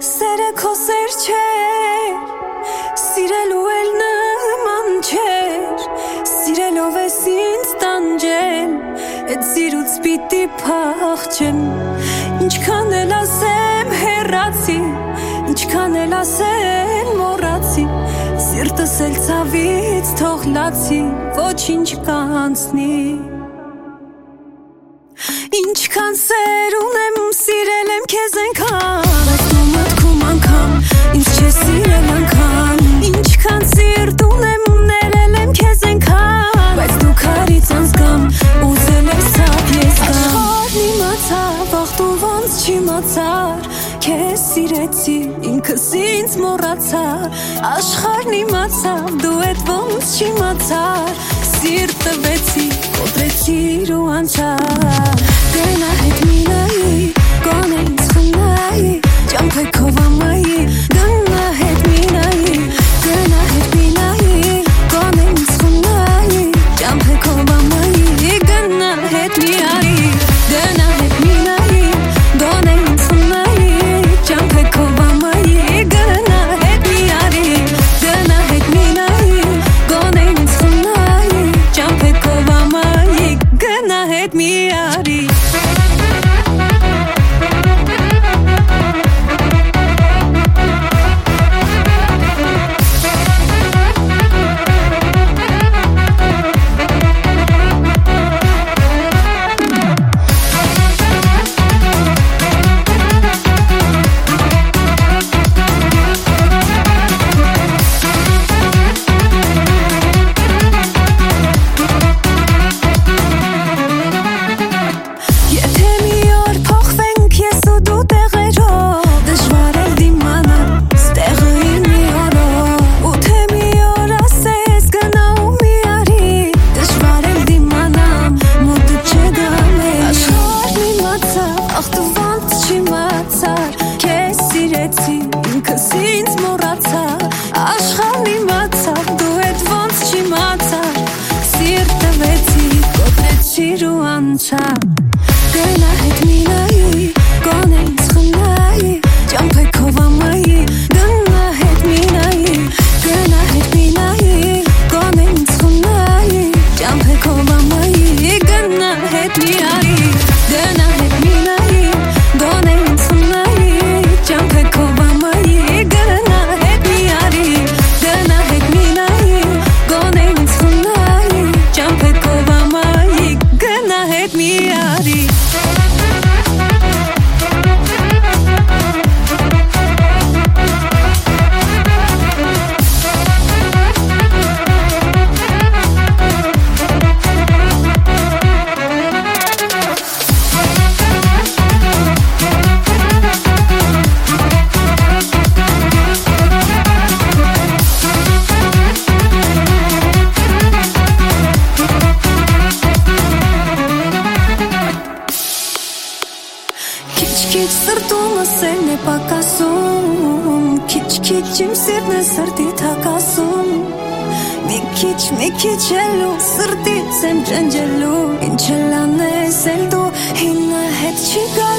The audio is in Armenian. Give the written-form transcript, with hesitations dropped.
Սերը քո սեր չէր, սիրելու էլ նման չէր, սիրելով ես ինձ տանջել, էդ սիրուց պիտի փախչեմ, ինչքան էլ ասեմ հեռացի, ինչքան էլ ասեմ մոռացի, սիրտս էլ ցավից թող լացի, ոչինչ կանցնի. Ինչքան սեր ունեմ, սիրել եմ քեզ այնքան, բայց դու մտքում անգամ ինձ չես սիրել անգամ. Ինչքան սիրտ ունեմ, ներել եմ քեզ այնքան, բայց դու քարից անզգամ, ուզել եմ ցավ ես գամ. Աշխարհն իմացավ, ախ դու ոնց չիմացար, քեզ սիրեցի, ինքս ինձ մոռացա. Աշխարհն իմացավ, դու էդ ոնց չիմացար, սիրտ տվեցի, կոտրեցիր ու անցար. Գնա հետ մի նայի, գոնե ինձ խնայի, ճամփեքով ամայի. Գնա հետ մի նայի, գնա հետ մի նայի, գոնե ինձ խնայի, ճամփեքով ամայի. Գնա հետ մի նայի, գնա հետ մի նայի, գոնե ինձ խնայի, ճամփեքով ամայի. Գնա հետ մի նայի, գնա հետ մի նայի, գոնե ինձ խնայի, ճամփեքով ամայի. Գնա հետ մի նայի. Ինքս ինձ մոռացա, աշխարհն իմացավ, դու էդ ոնց չիմացար, սիրտ տվեցի, կոտրեցիր ու անցար. Գնա հետ մի նայի, գոնե ինձ խնայի, ճամփեքով ամայի. Գնա հետ մի նայի, գնա հետ մի նայի, գոնե ինձ խնայի, ճամփեքով ամայի. Գնա հետ մի նայի, գնա հետ մի նայի, գոնե ինձ խնայի, ճամփեքով ամայի. Գնա հետ մի նայի, գնա հետ մի նայի, գոնե ինձ խնայի, ճամփեքով ամայի. Գնա հետ մի նայի. Քիչ սրտումս են է պակասում, քիչ իմ սիրտն է սրտի թակասում. Մի քիչ ելու սրտից եմ ջնջելու, ինչ էլ անես էլ դու հինը հետ չի գա.